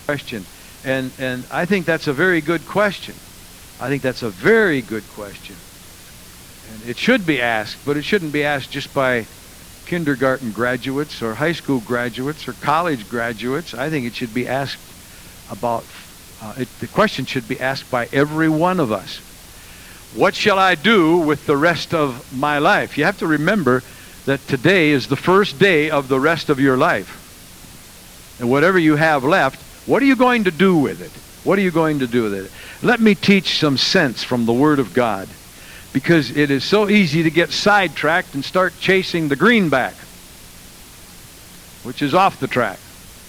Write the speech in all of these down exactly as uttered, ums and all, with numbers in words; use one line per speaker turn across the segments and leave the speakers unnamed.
question. And, and I think that's a very good question. I think that's a very good question. And it should be asked, but it shouldn't be asked just by kindergarten graduates or high school graduates or college graduates. I think it should be asked about, uh, it, the question should be asked by every one of us. What shall I do with the rest of my life? You have to remember that today is the first day of the rest of your life. And whatever you have left, what are you going to do with it? What are you going to do with it? Let me teach some sense from the Word of God, because it is so easy to get sidetracked and start chasing the greenback, which is off the track.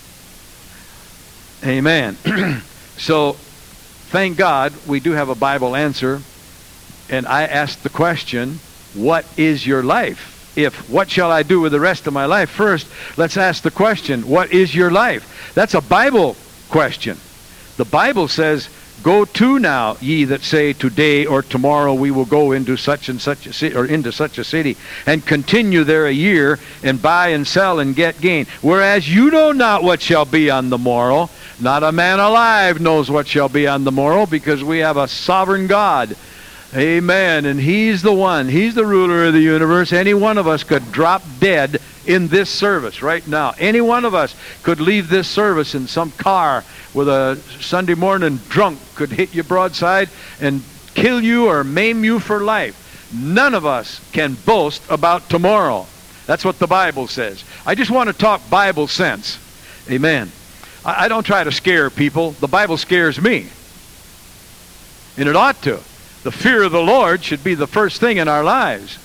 Amen. So, thank God we do have a Bible answer. And I asked the question, what is your life? If, what shall I do with the rest of my life? First, let's ask the question, what is your life? That's a Bible question. The Bible says, go to now, ye that say, today or tomorrow we will go into such and such a city, or into such a city, and continue there a year, and buy and sell and get gain. Whereas you know not what shall be on the morrow. Not a man alive knows what shall be on the morrow, because we have a sovereign God. Amen. And He's the one. He's the ruler of the universe. Any one of us could drop dead in this service right now. Any one of us could leave this service in some car with a Sunday morning drunk, could hit you broadside and kill you or maim you for life. None of us can boast about tomorrow. That's what the Bible says. I just want to talk Bible sense. Amen. I, I don't try to scare people. The Bible scares me. And it ought to. The fear of the Lord should be the first thing in our lives.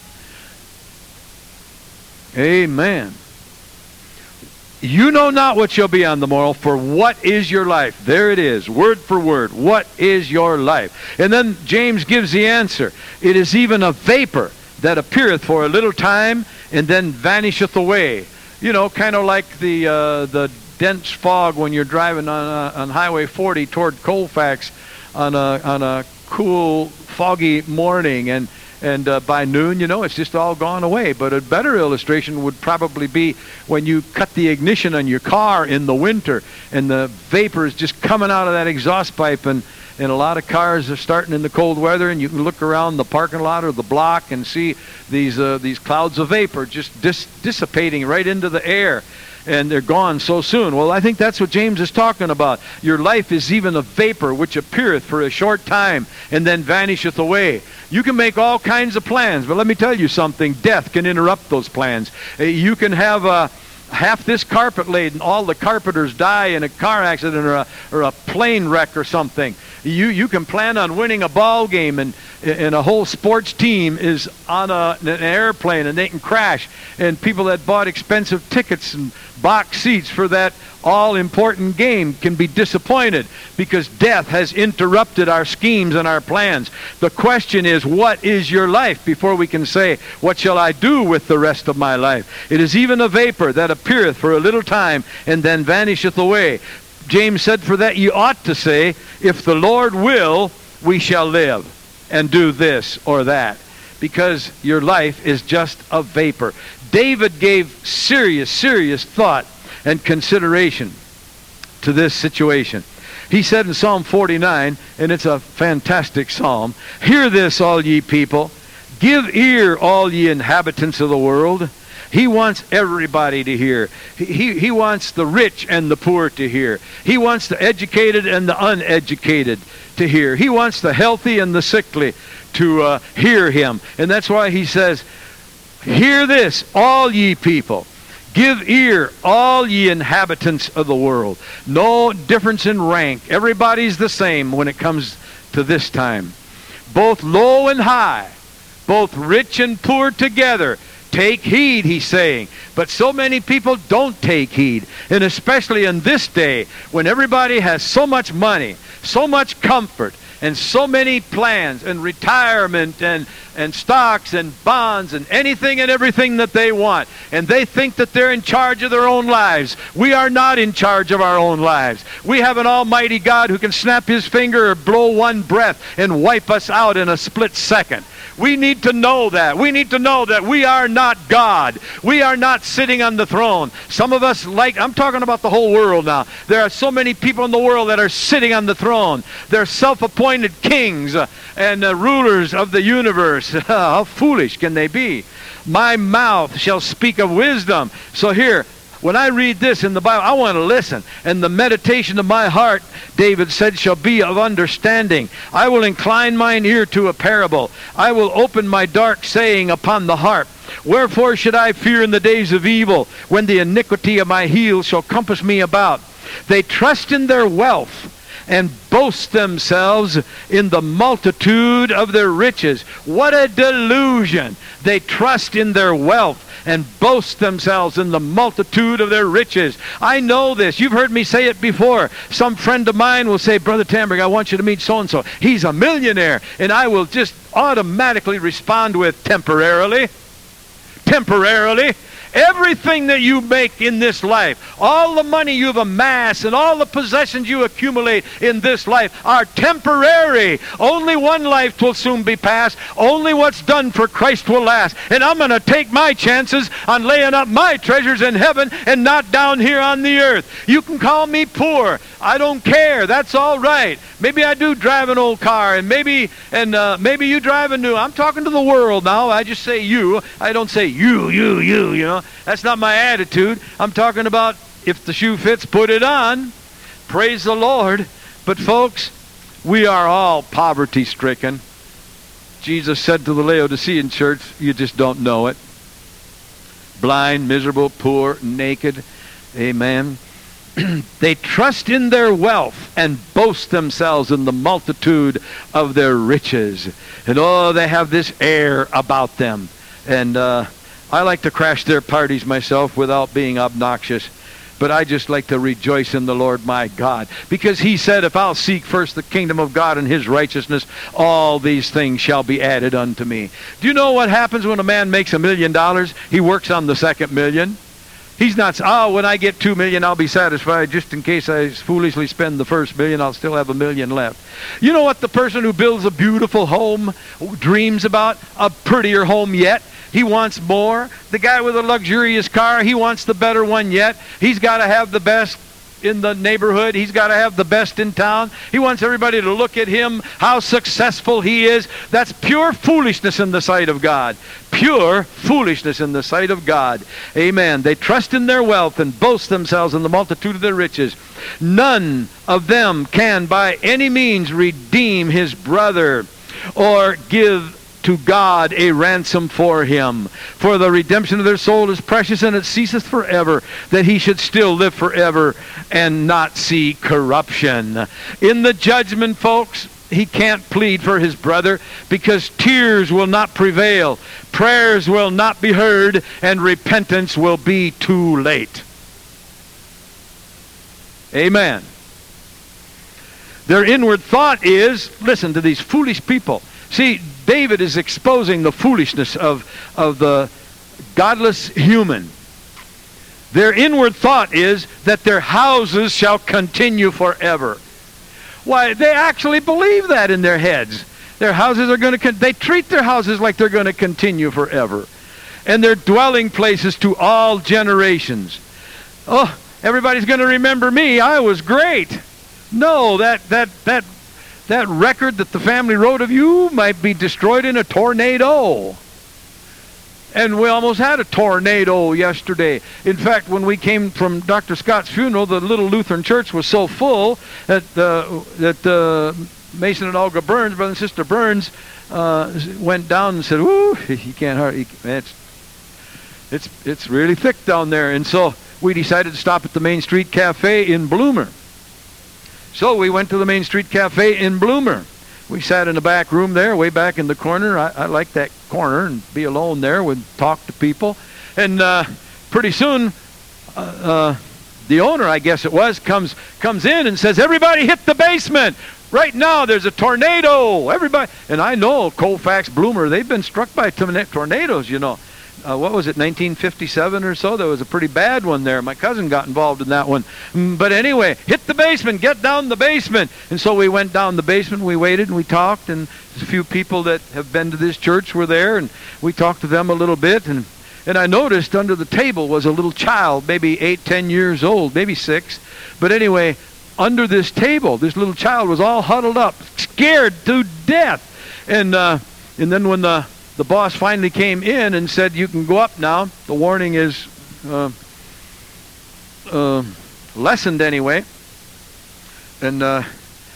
Amen. You know not what shall be on the morrow, for what is your life? There it is, word for word. What is your life? And then James gives the answer. It is even a vapor that appeareth for a little time and then vanisheth away. You know, kind of like the uh, the dense fog when you're driving on uh, on Highway forty toward Colfax on a on a cool, foggy morning, and and uh, by noon, you know, it's just all gone away. But a better illustration would probably be when you cut the ignition on your car in the winter, and the vapor is just coming out of that exhaust pipe, and and a lot of cars are starting in the cold weather, and you can look around the parking lot or the block and see these uh, these clouds of vapor just dis- dissipating right into the air. And they're gone so soon. Well, I think that's what James is talking about. Your life is even a vapor which appeareth for a short time and then vanisheth away. You can make all kinds of plans, but let me tell you something. Death can interrupt those plans. Uh, You can have uh, half this carpet laid and all the carpenters die in a car accident or a, or a plane wreck or something. You you can plan on winning a ball game, and and a whole sports team is on a, an airplane and they can crash. And people that bought expensive tickets and box seats for that all-important game can be disappointed because death has interrupted our schemes and our plans. The question is, what is your life before we can say, what shall I do with the rest of my life? It is even a vapor that appeareth for a little time and then vanisheth away. James said, for that ye ought to say, if the Lord will, we shall live and do this or that. Because your life is just a vapor. David gave serious, serious thought and consideration to this situation. He said in Psalm forty-nine, and it's a fantastic psalm, hear this, all ye people. Give ear, all ye inhabitants of the world. He wants everybody to hear. He, he wants the rich and the poor to hear. He wants the educated and the uneducated to hear. He wants the healthy and the sickly to uh, hear him. And that's why he says, hear this, all ye people. Give ear, all ye inhabitants of the world. No difference in rank. Everybody's the same when it comes to this time. Both low and high, both rich and poor together. Take heed, he's saying. But so many people don't take heed. And especially in this day, when everybody has so much money, so much comfort, and so many plans, and retirement, and, and stocks, and bonds, and anything and everything that they want. And they think that they're in charge of their own lives. We are not in charge of our own lives. We have an almighty God who can snap his finger or blow one breath and wipe us out in a split second. We need to know that. We need to know that we are not God. We are not sitting on the throne. Some of us like, I'm talking about the whole world now. There are so many people in the world that are sitting on the throne. They're self-appointed kings uh, and uh, rulers of the universe. How foolish can they be? My mouth shall speak of wisdom. So here, when I read this in the Bible, I want to listen. And the meditation of my heart, David said, shall be of understanding. I will incline mine ear to a parable. I will open my dark saying upon the harp. Wherefore should I fear in the days of evil, when the iniquity of my heels shall compass me about? They trust in their wealth and boast themselves in the multitude of their riches. What a delusion! They trust in their wealth and boast themselves in the multitude of their riches. I know this. You've heard me say it before. Some friend of mine will say, Brother Tamberg, I want you to meet so-and-so. He's a millionaire. And I will just automatically respond with, temporarily. Temporarily. Everything that you make in this life, all the money you've amassed and all the possessions you accumulate in this life are temporary. Only one life will soon be passed. Only what's done for Christ will last. And I'm going to take my chances on laying up my treasures in heaven and not down here on the earth. You can call me poor. I don't care. That's all right. Maybe I do drive an old car, and maybe and uh, maybe you drive a new. I'm talking to the world now. I just say you. I don't say you, you, you, you know. That's not my attitude. I'm talking about if the shoe fits, put it on. Praise the Lord. But folks, we are all poverty-stricken. Jesus said to the Laodicean church, you just don't know it. Blind, miserable, poor, naked. Amen. They trust in their wealth and boast themselves in the multitude of their riches. And oh, they have this air about them. And uh, I like to crash their parties myself without being obnoxious. But I just like to rejoice in the Lord my God. Because he said, if I'll seek first the kingdom of God and his righteousness, all these things shall be added unto me. Do you know what happens when a man makes a million dollars? He works on the second million. He's not, oh, when I get two million, I'll be satisfied. Just in case I foolishly spend the first million, I'll still have a million left. You know what the person who builds a beautiful home dreams about? A prettier home yet. He wants more. The guy with a luxurious car, he wants the better one yet. He's got to have the best in the neighborhood. He's got to have the best in town. He wants everybody to look at him, how successful he is. That's pure foolishness in the sight of God. Pure foolishness in the sight of God. Amen. They trust in their wealth and boast themselves in the multitude of their riches. None of them can by any means redeem his brother or give to God a ransom for him. For the redemption of their soul is precious, and it ceaseth forever, that he should still live forever and not see corruption. In the judgment, folks, he can't plead for his brother because tears will not prevail, prayers will not be heard, and repentance will be too late. Amen. Their inward thought is, listen to these foolish people. See, David is exposing the foolishness of, of the godless human. Their inward thought is that their houses shall continue forever. Why, they actually believe that in their heads. Their houses are going to, con- they treat their houses like they're going to continue forever. And their dwelling places to all generations. Oh, everybody's going to remember me. I was great. No, that, that, that, That record that the family wrote of you might be destroyed in a tornado. And we almost had a tornado yesterday. In fact, when we came from Doctor Scott's funeral, the little Lutheran church was so full that uh, that uh, Mason and Olga Burns, brother and sister Burns, uh, went down and said, "Woo, you can't hardly. It's it's it's really thick down there." And so we decided to stop at the Main Street Cafe in Bloomer. So we went to the Main Street Cafe in Bloomer. We sat in the back room there, way back in the corner. I, I like that corner and be alone there and talk to people. And uh, pretty soon, uh, uh, the owner, I guess it was, comes comes in and says, "Everybody hit the basement. Right now there's a tornado. Everybody." And I know Colfax, Bloomer, they've been struck by tornadoes, you know. uh, what was it, nineteen fifty-seven or so? There was a pretty bad one there. My cousin got involved in that one. Mm, But anyway, hit the basement, get down the basement. And so we went down the basement, we waited and we talked, and a few people that have been to this church were there, and we talked to them a little bit, and and I noticed under the table was a little child, maybe eight, ten years old, maybe six. But anyway, under this table, this little child was all huddled up, scared to death. And uh, and then when the, the boss finally came in and said, you can go up now, the warning is uh, uh, lessened anyway. And, uh,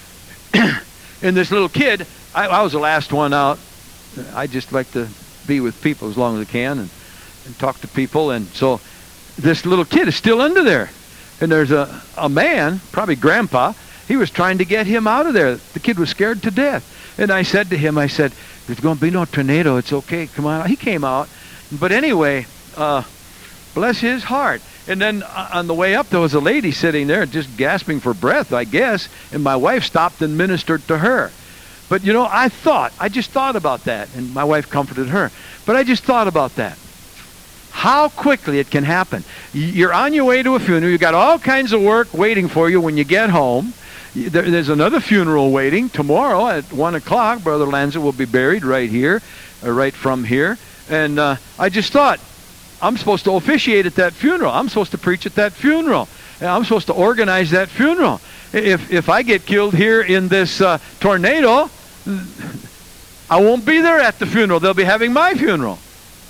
and this little kid, I, I was the last one out. I just like to be with people as long as I can and, and talk to people. And so this little kid is still under there. And there's a, a man, probably grandpa, he was trying to get him out of there. The kid was scared to death. And I said to him, I said, there's going to be no tornado. It's okay. Come on. He came out. But anyway, uh, bless his heart. And then uh, on the way up, there was a lady sitting there just gasping for breath, I guess. And my wife stopped and ministered to her. But, you know, I thought, I just thought about that. And my wife comforted her. But I just thought about that. How quickly it can happen. You're on your way to a funeral. You've got all kinds of work waiting for you when you get home. There's another funeral waiting tomorrow at one o'clock. Brother Lanza will be buried right here, or right from here. And uh, I just thought, I'm supposed to officiate at that funeral. I'm supposed to preach at that funeral. And I'm supposed to organize that funeral. If, if I get killed here in this uh, tornado, I won't be there at the funeral. They'll be having my funeral.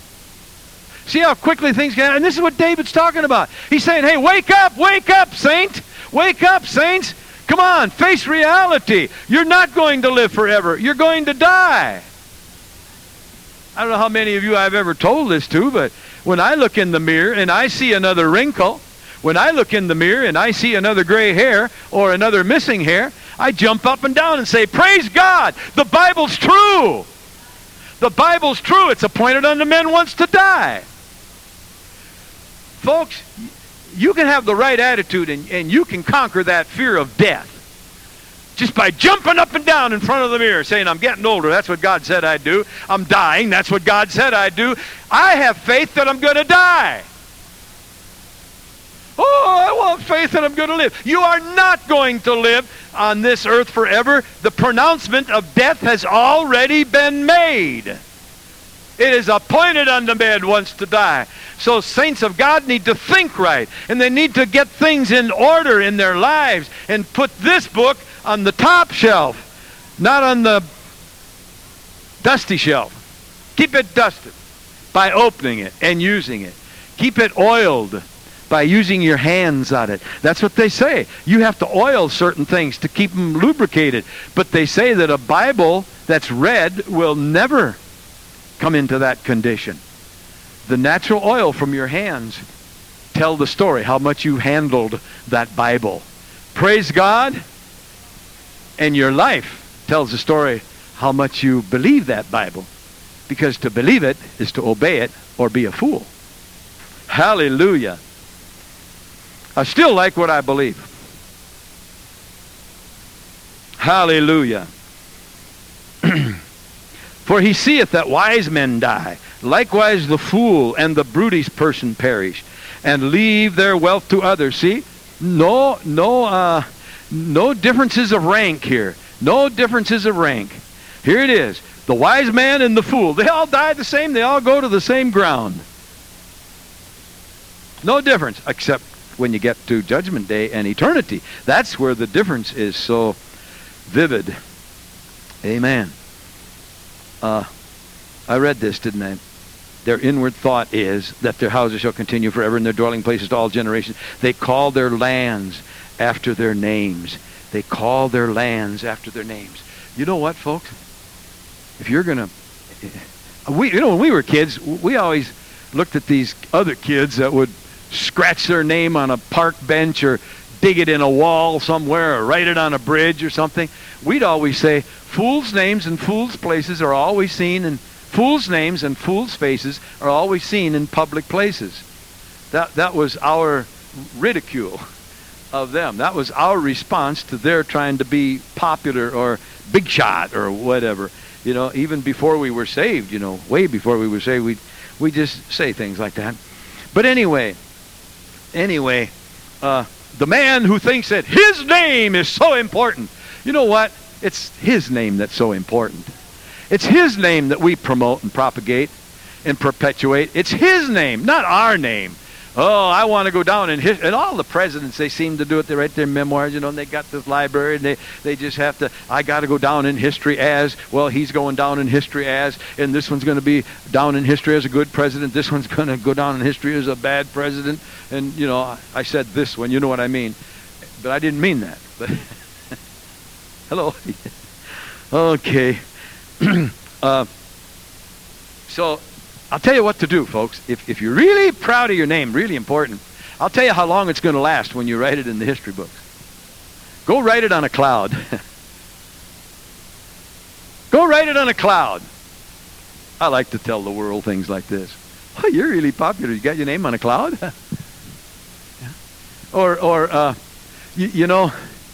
See how quickly things can happen? And this is what David's talking about. He's saying, hey, wake up, wake up, saint. Wake up, saints. Come on, face reality. You're not going to live forever. You're going to die. I don't know how many of you I've ever told this to, but when I look in the mirror and I see another wrinkle, when I look in the mirror and I see another gray hair or another missing hair, I jump up and down and say, praise God, the Bible's true. The Bible's true. It's appointed unto men once to die. Folks, you can have the right attitude and, and you can conquer that fear of death just by jumping up and down in front of the mirror saying, I'm getting older. That's what God said I'd do. I'm dying. That's what God said I'd do. I have faith that I'm going to die. Oh, I want faith that I'm going to live. You are not going to live on this earth forever. The pronouncement of death has already been made. It is appointed unto men once to die. So saints of God need to think right. And they need to get things in order in their lives. And put this book on the top shelf. Not on the dusty shelf. Keep it dusted by opening it and using it. Keep it oiled by using your hands on it. That's what they say. You have to oil certain things to keep them lubricated. But they say that a Bible that's read will never come into that condition. The natural oil from your hands tell the story, how much you handled that Bible. Praise God. And your life tells the story how much you believe that Bible. Because to believe it is to obey it or be a fool. Hallelujah. I still like what I believe. Hallelujah. For he seeth that wise men die, likewise the fool and the brutish person perish, and leave their wealth to others. See, no, no, uh, no differences of rank here. No differences of rank. Here it is: the wise man and the fool. They all die the same. They all go to the same ground. No difference, except when you get to Judgment Day and eternity. That's where the difference is so vivid. Amen. Uh, I read this, didn't I? Their inward thought is that their houses shall continue forever and their dwelling places to all generations. They call their lands after their names. They call their lands after their names. You know what, folks? If you're going to... we, you know, when we were kids, we always looked at these other kids that would scratch their name on a park bench or dig it in a wall somewhere or write it on a bridge or something. We'd always say, fools' names and fools' places are always seen in... Fools' names and fools' faces are always seen in public places. That, that was our ridicule of them. That was our response to their trying to be popular or big shot or whatever. You know, even before we were saved, you know, way before we were saved, we'd, we just say things like that. But anyway, anyway, uh, the man who thinks that his name is so important, you know what? It's his name that's so important. It's his name that we promote and propagate and perpetuate. It's his name, not our name. Oh, I want to go down in history. And all the presidents, they seem to do it. They write their memoirs, you know, and they got this library, and they, they just have to, I got to go down in history as, well, he's going down in history as, and this one's going to be down in history as a good president. This one's going to go down in history as a bad president. And, you know, I said this one, you know what I mean. But I didn't mean that. But hello. Okay. uh, so... I'll tell you what to do, folks. If, if you're really proud of your name, really important, I'll tell you how long it's going to last when you write it in the history books. Go write it on a cloud. Go write it on a cloud. I like to tell the world things like this. Oh, you're really popular. You got your name on a cloud? Yeah. Or, or uh, you, you know,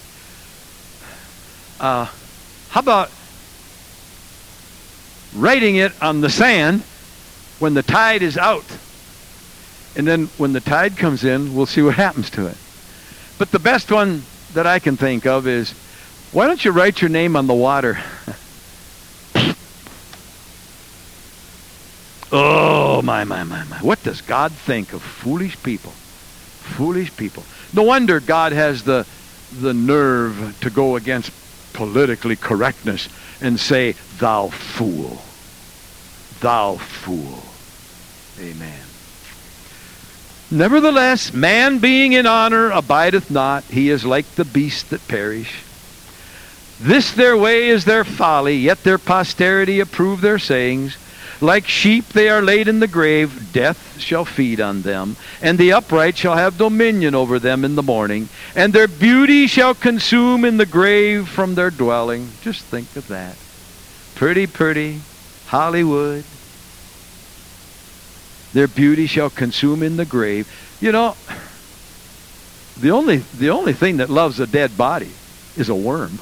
uh, how about writing it on the sand when the tide is out, and then when the tide comes in, we'll see what happens to it. But the best one that I can think of is, why don't you write your name on the water? Oh, my, my, my, my. What does God think of foolish people? Foolish people. No wonder God has the, the nerve to go against politically correctness and say, thou fool. Thou fool. Amen. Nevertheless, man being in honor abideth not. He is like the beasts that perish. This their way is their folly, yet their posterity approve their sayings. Like sheep they are laid in the grave, death shall feed on them, and the upright shall have dominion over them in the morning, and their beauty shall consume in the grave from their dwelling. Just think of that. Pretty, pretty Hollywood. Their beauty shall consume in the grave. You know, the only the only thing that loves a dead body is a worm.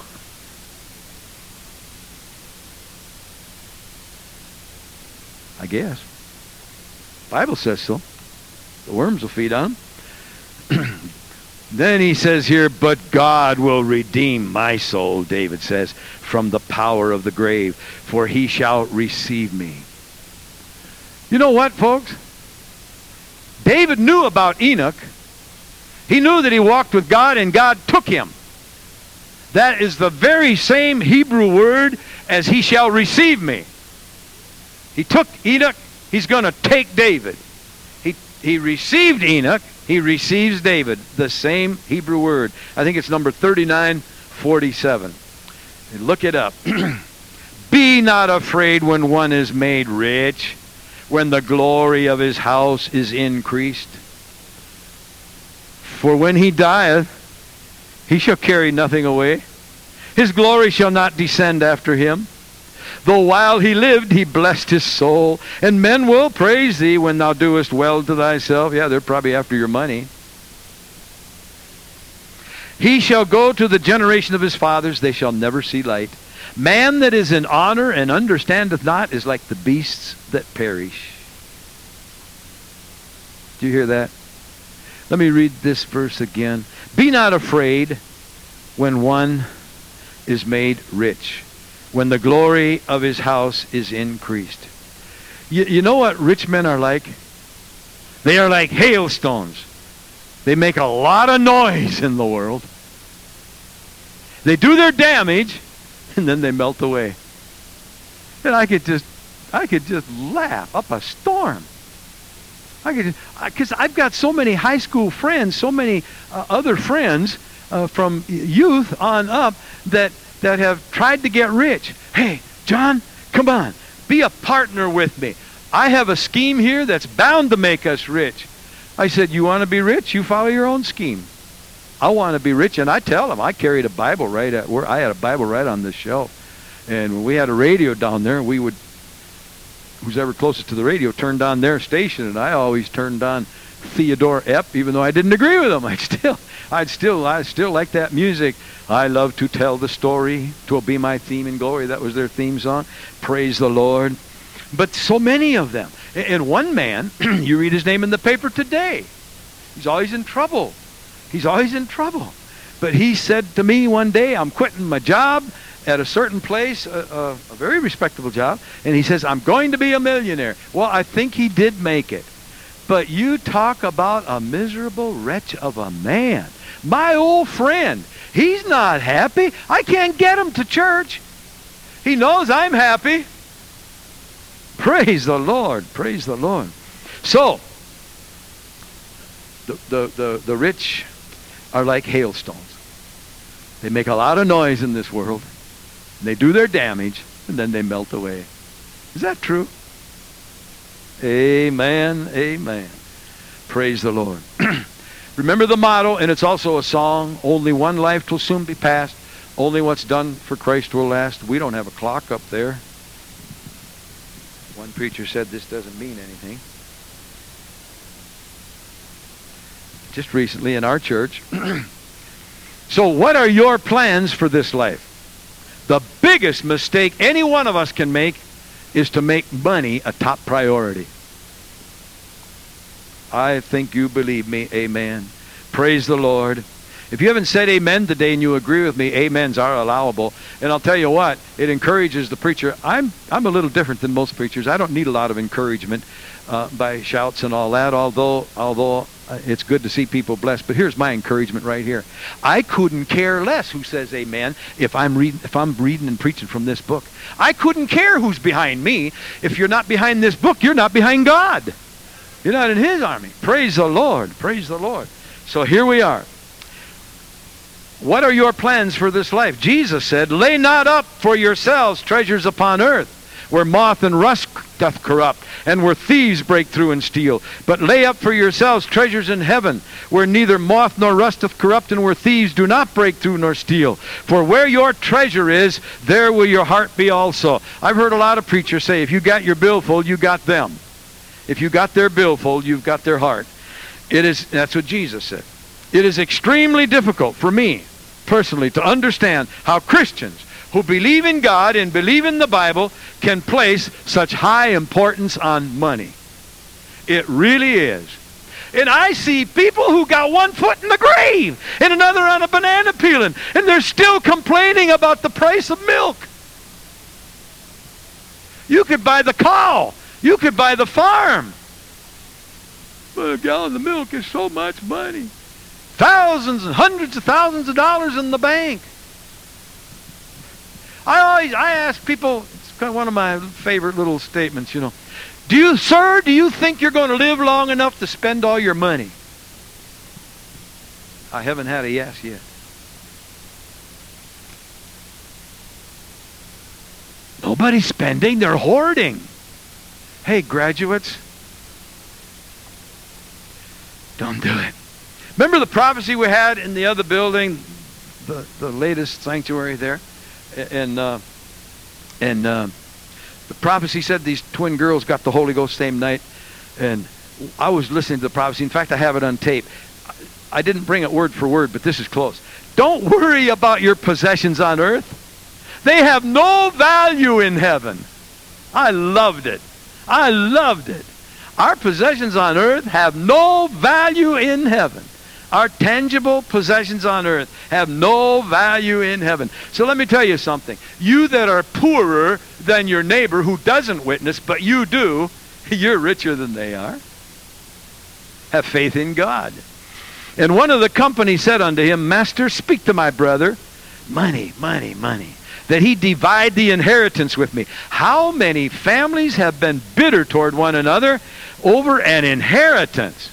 I guess. The Bible says so. The worms will feed on them. Then he says here, but God will redeem my soul, David says, from the power of the grave, for he shall receive me. You know what, folks? David knew about Enoch. He knew that he walked with God and God took him. That is the very same Hebrew word as he shall receive me. He took Enoch, he's going to take David. He, he received Enoch, he receives David. The same Hebrew word. I think it's number thirty-nine forty-seven. Look it up. Be not afraid when one is made rich, when the glory of his house is increased. For when he dieth, he shall carry nothing away. His glory shall not descend after him. Though while he lived, he blessed his soul. And men will praise thee when thou doest well to thyself. Yeah, they're probably after your money. He shall go to the generation of his fathers. They shall never see light. Man that is in honor and understandeth not is like the beasts that perish. Do you hear that? Let me read this verse again. Be not afraid when one is made rich, when the glory of his house is increased. You, you know what rich men are like? They are like hailstones. They make a lot of noise in the world. They do their damage, and then they melt away. And I could just, I could just laugh up a storm. I could, because I've got so many high school friends, so many uh, other friends uh, from youth on up that that have tried to get rich. Hey, John, come on, be a partner with me. I have a scheme here that's bound to make us rich. I said, you want to be rich? You follow your own scheme. I want to be rich, and I tell them. I carried a Bible right at where I had a Bible right on the shelf, and when we had a radio down there, we would, who's ever closest to the radio, turned on their station, and I always turned on Theodore Epp, even though I didn't agree with him. I still, I'd still, I still like that music. I love to tell the story. 'Twill be my theme in glory. That was their theme song. Praise the Lord. But so many of them. And one man, you read his name in the paper today. He's always in trouble. He's always in trouble. But he said to me one day, I'm quitting my job at a certain place, a, a, a very respectable job, and he says, I'm going to be a millionaire. Well, I think he did make it. But you talk about a miserable wretch of a man. My old friend, he's not happy. I can't get him to church. He knows I'm happy. Praise the Lord. Praise the Lord. So, the, the, the, the rich are like hailstones. They make a lot of noise in this world. They do their damage, and then they melt away. Is that true? Amen. Amen. Praise the Lord. Remember the motto, and it's also a song, only one life will soon be passed. Only what's done for Christ will last. We don't have a clock up there. One preacher said this doesn't mean anything. Just recently in our church. So what are your plans for this life? The biggest mistake any one of us can make is to make money a top priority. I think you believe me. Amen. Praise the Lord. If you haven't said amen today and you agree with me, amens are allowable. And I'll tell you what, it encourages the preacher. I'm, I'm a little different than most preachers. I don't need a lot of encouragement uh, by shouts and all that, although, although uh, it's good to see people blessed. But here's my encouragement right here. I couldn't care less who says amen if I'm reading, if I'm reading and preaching from this book. I couldn't care who's behind me. If you're not behind this book, you're not behind God. You're not in His army. Praise the Lord. Praise the Lord. So here we are. What are your plans for this life? Jesus said, lay not up for yourselves treasures upon earth, where moth and rust doth corrupt, and where thieves break through and steal. But lay up for yourselves treasures in heaven, where neither moth nor rust doth corrupt, and where thieves do not break through nor steal. For where your treasure is, there will your heart be also. I've heard a lot of preachers say, if you got your billfold, you got them. If you got their billfold, you've got their heart. It is, that's what Jesus said. It is extremely difficult for me, personally, to understand how Christians who believe in God and believe in the Bible can place such high importance on money. It really is. And I see people who got one foot in the grave and another on a banana peeling, and they're still complaining about the price of milk. You could buy the cow. You could buy the farm. But a gallon of milk is so much money. Thousands and hundreds of thousands of dollars in the bank. I always, I ask people, it's kind of one of my favorite little statements, you know. Do you, sir, do you think you're going to live long enough to spend all your money? I haven't had a yes yet. Nobody's spending, they're hoarding. Hey, graduates, don't do it. Remember the prophecy we had in the other building, the, the latest sanctuary there? And, uh, and uh, the prophecy said these twin girls got the Holy Ghost same night. And I was listening to the prophecy. In fact, I have it on tape. I didn't bring it word for word, but this is close. Don't worry about your possessions on earth. They have no value in heaven. I loved it. I loved it. Our possessions on earth have no value in heaven. Our tangible possessions on earth have no value in heaven. So let me tell you something. You that are poorer than your neighbor who doesn't witness, but you do, you're richer than they are. Have faith in God. And one of the company said unto him, Master, speak to my brother. Money, money, money. That he divide the inheritance with me. How many families have been bitter toward one another over an inheritance?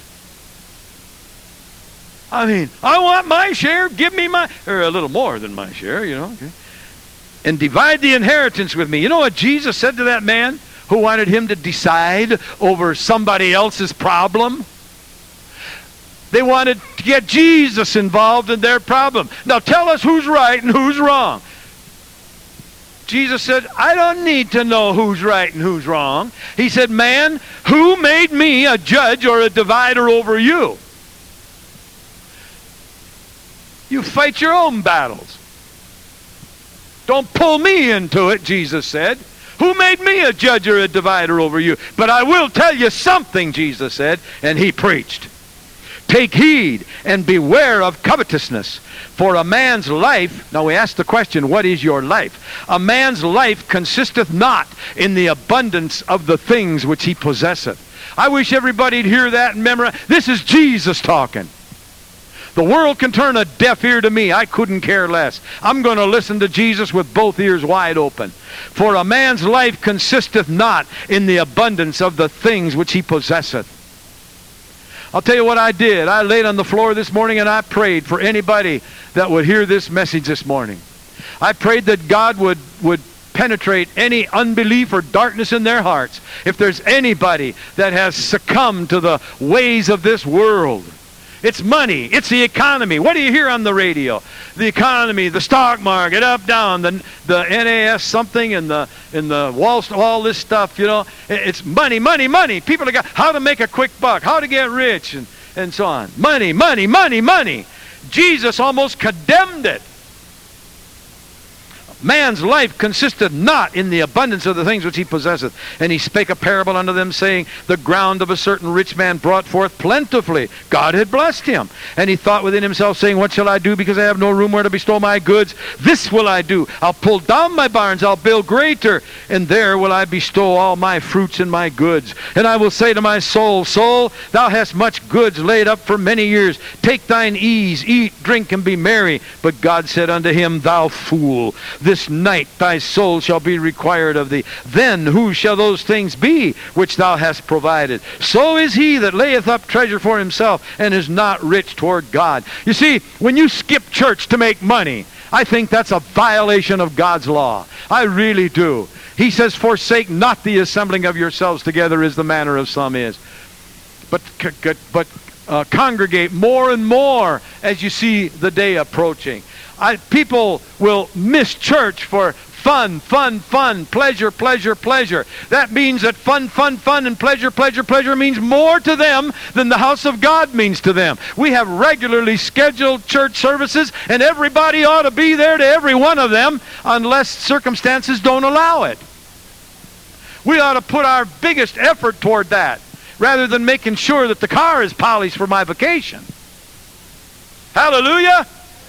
I mean, I want my share, give me my, or a little more than my share, you know. Okay. And divide the inheritance with me. You know what Jesus said to that man who wanted him to decide over somebody else's problem? They wanted to get Jesus involved in their problem. Now tell us who's right and who's wrong. Jesus said, I don't need to know who's right and who's wrong. He said, man, who made me a judge or a divider over you? You fight your own battles. Don't pull me into it, Jesus said. Who made me a judge or a divider over you? But I will tell you something, Jesus said, and he preached. Take heed and beware of covetousness. For a man's life, now we ask the question, what is your life? A man's life consisteth not in the abundance of the things which he possesseth. I wish everybody'd hear that and memorize. This is Jesus talking. The world can turn a deaf ear to me. I couldn't care less. I'm going to listen to Jesus with both ears wide open. For a man's life consisteth not in the abundance of the things which he possesseth. I'll tell you what I did. I laid on the floor this morning and I prayed for anybody that would hear this message this morning. I prayed that God would, would penetrate any unbelief or darkness in their hearts. If there's anybody that has succumbed to the ways of this world, it's money. It's the economy. What do you hear on the radio? The economy, the stock market, up, down, the the N A S something, and the in the Wall Street, all this stuff. You know, it's money, money, money. People have got how to make a quick buck, how to get rich, and and so on. Money, money, money, money. Jesus almost condemned it. Man's life consisteth not in the abundance of the things which he possesseth. And he spake a parable unto them, saying, the ground of a certain rich man brought forth plentifully. God had blessed him. And he thought within himself, saying, what shall I do, because I have no room where to bestow my goods? This will I do. I'll pull down my barns, I'll build greater, and there will I bestow all my fruits and my goods. And I will say to my soul, soul, thou hast much goods laid up for many years. Take thine ease, eat, drink, and be merry. But God said unto him, thou fool, this night thy soul shall be required of thee. Then who shall those things be which thou hast provided? So is he that layeth up treasure for himself and is not rich toward God. You see, when you skip church to make money, I think that's a violation of God's law. I really do. He says, forsake not the assembling of yourselves together as the manner of some is. But, but uh, congregate more and more as you see the day approaching. I, people will miss church for fun, fun, fun, pleasure, pleasure, pleasure. That means that fun, fun, fun, and pleasure, pleasure, pleasure means more to them than the house of God means to them. We have regularly scheduled church services, and everybody ought to be there to every one of them unless circumstances don't allow it. We ought to put our biggest effort toward that rather than making sure that the car is polished for my vacation. Hallelujah!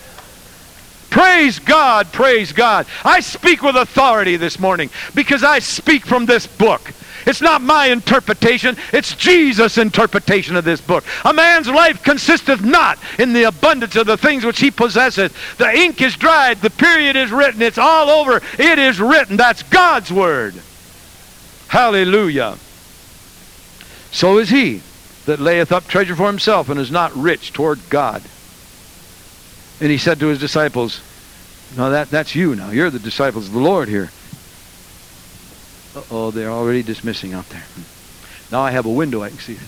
Praise God, praise God. I speak with authority this morning because I speak from this book. It's not my interpretation, it's Jesus' interpretation of this book. A man's life consisteth not in the abundance of the things which he possesseth. The ink is dried, the period is written, it's all over. It is written. That's God's word. Hallelujah. So is he that layeth up treasure for himself and is not rich toward God. And he said to his disciples, no, that, that's you now. You're the disciples of the Lord here. Uh-oh, they're already dismissing out there. Now I have a window I can see.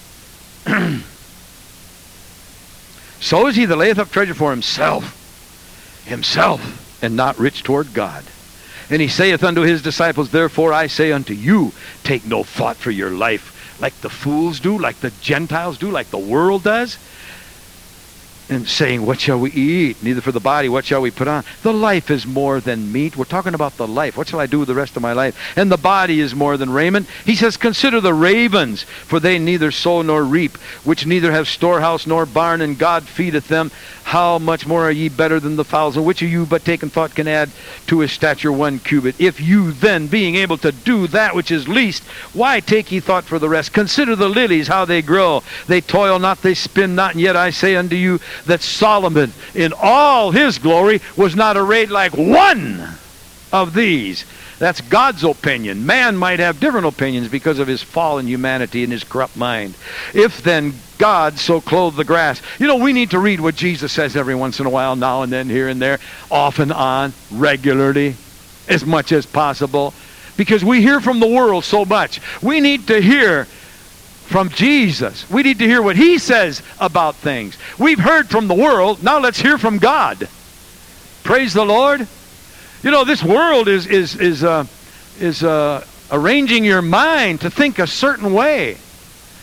So is he that layeth up treasure for himself, himself, and not rich toward God. And he saith unto his disciples, therefore I say unto you, take no thought for your life, like the fools do, like the Gentiles do, like the world does. And saying, what shall we eat? Neither for the body, what shall we put on? The life is more than meat. We're talking about the life. What shall I do with the rest of my life? And the body is more than raiment. He says, consider the ravens, for they neither sow nor reap, which neither have storehouse nor barn, and God feedeth them. How much more are ye better than the fowls? And which of you but taking thought can add to his stature one cubit? If you then, being able to do that which is least, why take ye thought for the rest? Consider the lilies, how they grow. They toil not, they spin not, and yet I say unto you, that Solomon in all his glory was not arrayed like one of these. That's God's opinion. Man might have different opinions because of his fallen humanity and his corrupt mind. If then God so clothed the grass. You know, we need to read what Jesus says every once in a while, now and then, here and there, off and on, regularly, as much as possible. Because we hear from the world so much. We need to hear from Jesus. We need to hear what he says about things. We've heard from the world. Now let's hear from God. Praise the Lord. You know, this world is is is uh, is uh, arranging your mind to think a certain way.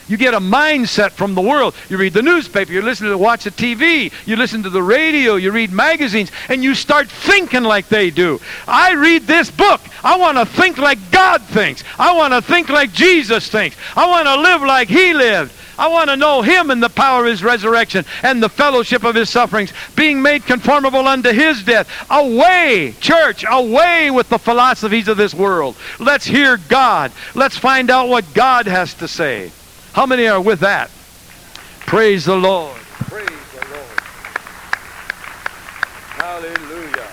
You get a mindset from the world. You read the newspaper, you listen to watch the T V, you listen to the radio, you read magazines, and you start thinking like they do. I read this book. I want to think like God thinks. I want to think like Jesus thinks. I want to live like He lived. I want to know Him and the power of His resurrection and the fellowship of His sufferings, being made conformable unto His death. Away, church, away with the philosophies of this world. Let's hear God. Let's find out what God has to say. How many are with that? Praise the Lord. Praise the Lord. Hallelujah.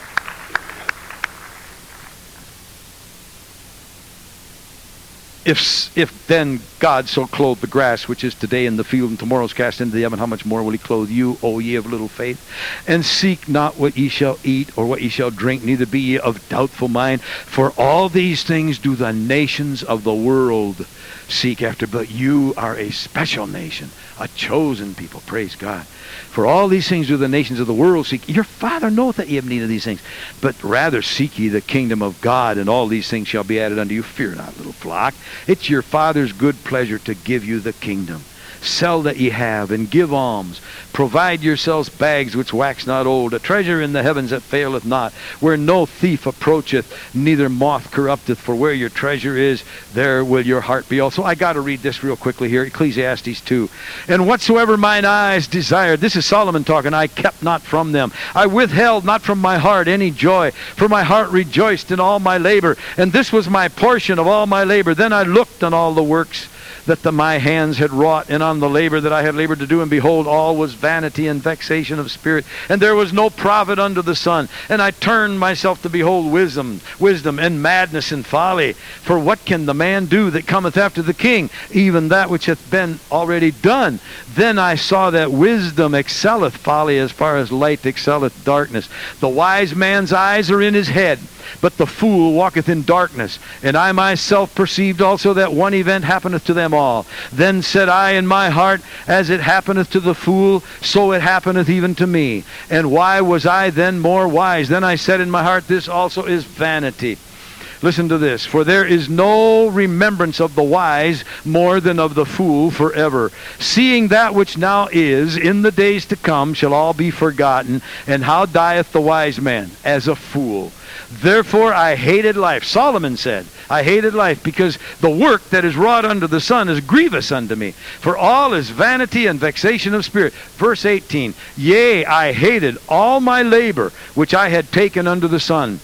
If, if then God so clothed the grass, which is today in the field and tomorrow is cast into the oven, how much more will He clothe you, O ye of little faith? And seek not what ye shall eat or what ye shall drink, neither be ye of doubtful mind. For all these things do the nations of the world seek after. But you are a special nation, a chosen people. Praise God. For all these things do the nations of the world seek. Your Father knoweth that ye have need of these things. But rather seek ye the kingdom of God, and all these things shall be added unto you. Fear not, little flock. It's your Father's good pleasure to give you the kingdom. Sell that ye have, and give alms. Provide yourselves bags which wax not old, a treasure in the heavens that faileth not, where no thief approacheth, neither moth corrupteth. For where your treasure is, there will your heart be also. I got to read this real quickly here, Ecclesiastes two. And whatsoever mine eyes desired, this is Solomon talking, I kept not from them. I withheld not from my heart any joy, for my heart rejoiced in all my labor, and this was my portion of all my labor. Then I looked on all the works that the, my hands had wrought, and on the labor that I had labored to do, and behold, all was vanity and vexation of spirit, and there was no profit under the sun. And I turned myself to behold wisdom, wisdom and madness and folly. For what can the man do that cometh after the king? Even that which hath been already done. Then I saw that wisdom excelleth folly, as far as light excelleth darkness. The wise man's eyes are in his head, but the fool walketh in darkness. And I myself perceived also that one event happeneth to them all. Then said I in my heart, as it happeneth to the fool, so it happeneth even to me. And why was I then more wise? Then I said in my heart, this also is vanity. Listen to this. For there is no remembrance of the wise more than of the fool forever. Seeing that which now is, in the days to come, shall all be forgotten. And how dieth the wise man? As a fool. Therefore I hated life. Solomon said, I hated life, because the work that is wrought under the sun is grievous unto me. For all is vanity and vexation of spirit. Verse eighteen, yea, I hated all my labor which I had taken under the sun.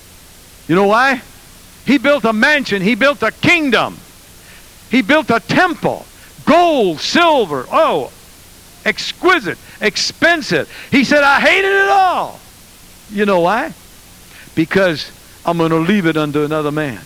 You know why? He built a mansion. He built a kingdom. He built a temple. Gold, silver, oh, exquisite, expensive. He said, I hated it all. You know why? Because I'm going to leave it unto another man.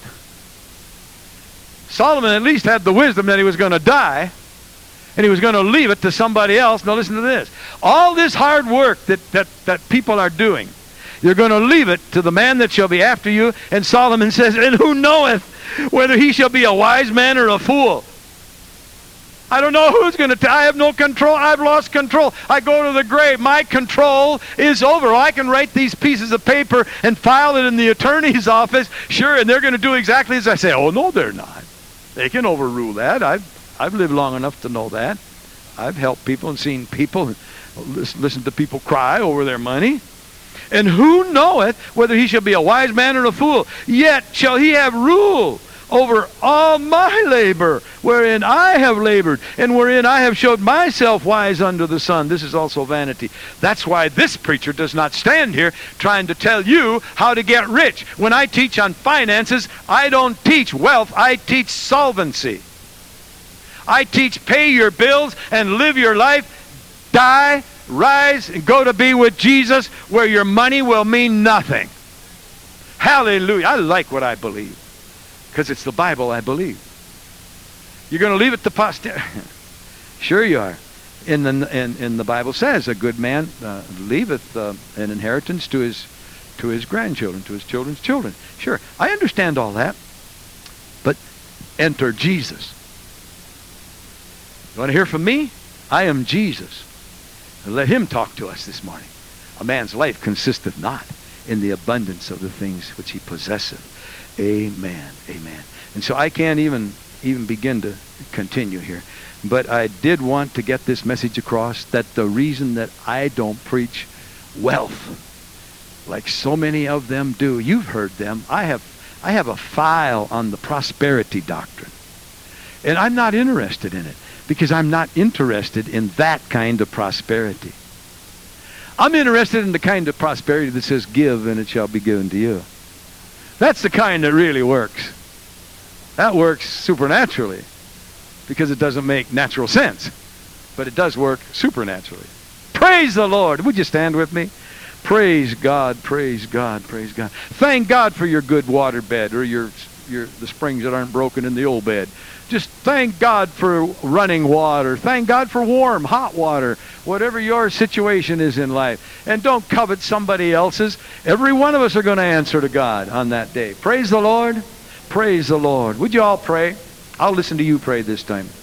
Solomon at least had the wisdom that he was going to die, and he was going to leave it to somebody else. Now listen to this. All this hard work that, that, that people are doing, you're going to leave it to the man that shall be after you. And Solomon says, and who knoweth whether he shall be a wise man or a fool? I don't know who's going to tell. I have no control. I've lost control. I go to the grave. My control is over. I can write these pieces of paper and file it in the attorney's office. Sure, and they're going to do exactly as I say. Oh, no, they're not. They can overrule that. I've, I've lived long enough to know that. I've helped people and seen people, listen, listen to people cry over their money. And who knoweth whether he shall be a wise man or a fool? Yet shall he have rule over all my labor, wherein I have labored, and wherein I have showed myself wise under the sun. This is also vanity. That's why this preacher does not stand here trying to tell you how to get rich. When I teach on finances, I don't teach wealth, I teach solvency. I teach pay your bills and live your life, die, rise, and go to be with Jesus, where your money will mean nothing. Hallelujah. I like what I believe, because it's the Bible I believe. You're going to leave it to posterity. Sure you are. In the, in, in the Bible says, a good man uh, leaveth uh, an inheritance to his, to his grandchildren, to his children's children. Sure, I understand all that. But enter Jesus. You want to hear from me? I am Jesus. Let him talk to us this morning. A man's life consisteth not in the abundance of the things which he possesseth. Amen. Amen. And so I can't even even begin to continue here. But I did want to get this message across, that the reason that I don't preach wealth like so many of them do, you've heard them. I have, I have a file on the prosperity doctrine. And I'm not interested in it because I'm not interested in that kind of prosperity. I'm interested in the kind of prosperity that says, give and it shall be given to you. That's the kind that really works. That works supernaturally because it doesn't make natural sense. But it does work supernaturally. Praise the Lord. Would you stand with me? Praise God, praise God, praise God. Thank God for your good water bed, or your, your the springs that aren't broken in the old bed. Just thank God for running water. Thank God for warm, hot water, whatever your situation is in life. And don't covet somebody else's. Every one of us are going to answer to God on that day. Praise the Lord. Praise the Lord. Would you all pray? I'll listen to you pray this time.